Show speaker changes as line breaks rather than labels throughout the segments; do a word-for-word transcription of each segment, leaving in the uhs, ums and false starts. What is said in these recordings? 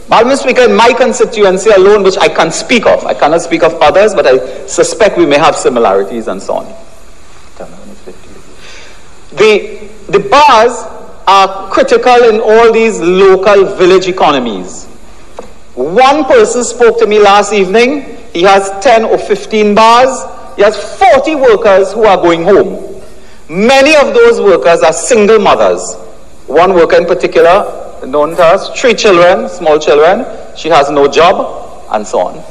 Madam Speaker, in my constituency alone, which I can't speak of, I cannot speak of others, but I suspect we may have similarities and so on. The, the bars are critical in all these local village economies. One person spoke to me last evening. He has ten or fifteen bars. He has forty workers who are going home. Many of those workers are single mothers. One worker in particular, known to us, three children, small children. She has no job, and so on.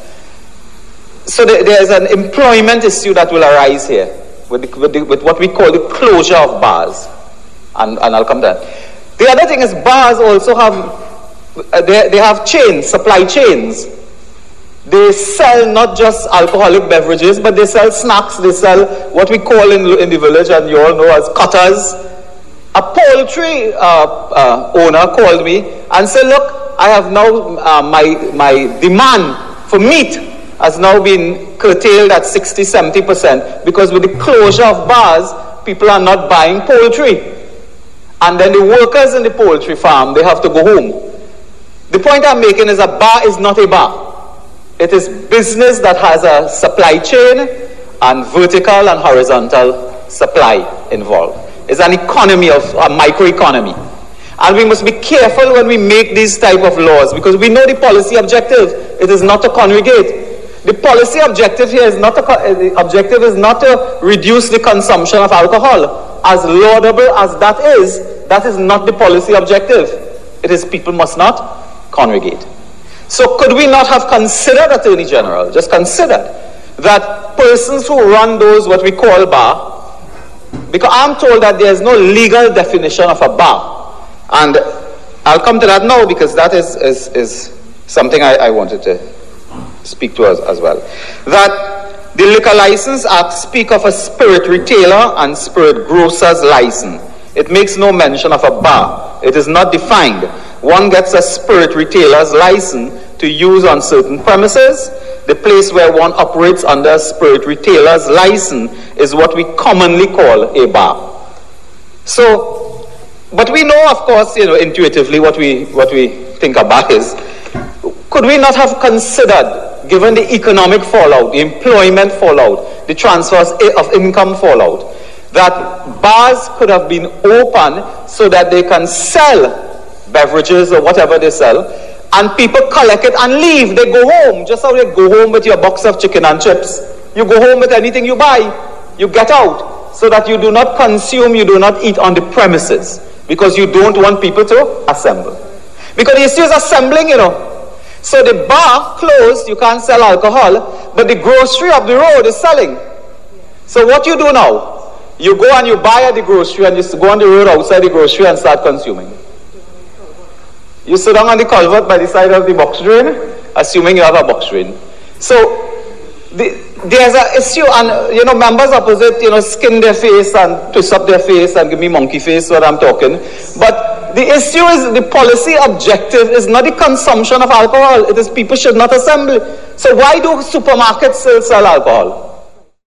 So there, there is an employment issue that will arise here with, the, with, the, with what we call the closure of bars. And, and I'll come to that. The other thing is bars also have Uh, they, they have chains, supply chains. They sell not just alcoholic beverages, but they sell snacks. They sell what we call in, in the village, and you all know as cutters. A poultry uh, uh, owner called me and said, look, I have now, uh, my, my demand for meat has now been curtailed at sixty, seventy percent because with the closure of bars, people are not buying poultry. And then the workers in the poultry farm, they have to go home. The point I'm making is a bar is not a bar. It is business that has a supply chain and vertical and horizontal supply involved. It's an economy of a microeconomy. And we must be careful when we make these type of laws because we know the policy objective. It is not to congregate. The policy objective here is not to, the objective is not to reduce the consumption of alcohol. As laudable as that is, that is not the policy objective. It is people must not congregate. So could we not have considered, Attorney General, just considered that persons who run those what we call bar, because I'm told that there is no legal definition of a bar, and I'll come to that now because that is, is, is something I, I wanted to speak to us as well. That the Liquor License Act speak of a spirit retailer and spirit grocer's license. It makes no mention of a bar. It is not defined. One gets a spirit retailer's license to use on certain premises. The place where one operates under a spirit retailer's license is what we commonly call a bar. So, but we know, of course, you know, intuitively what we, what we think a bar is. Could we not have considered, given the economic fallout, the employment fallout, the transfers of income fallout, that bars could have been open so that they can sell beverages or whatever they sell, and people collect it and leave. They go home, just how they go home with your box of chicken and chips. You go home with anything you buy. You get out so that you do not consume, you do not eat on the premises because you don't want people to assemble. Because the issue is assembling, you know. So the bar closed, you can't sell alcohol, but the grocery up the road is selling. So what you do now? You go and you buy at the grocery and you go on the road outside the grocery and start consuming. You sit down on the culvert by the side of the box drain, assuming you have a box drain. So the, there's an issue, and you know, members opposite, you know, skin their face and twist up their face and give me monkey face when I'm talking. But the issue is the policy objective is not the consumption of alcohol. It is people should not assemble. So why do supermarkets still sell alcohol?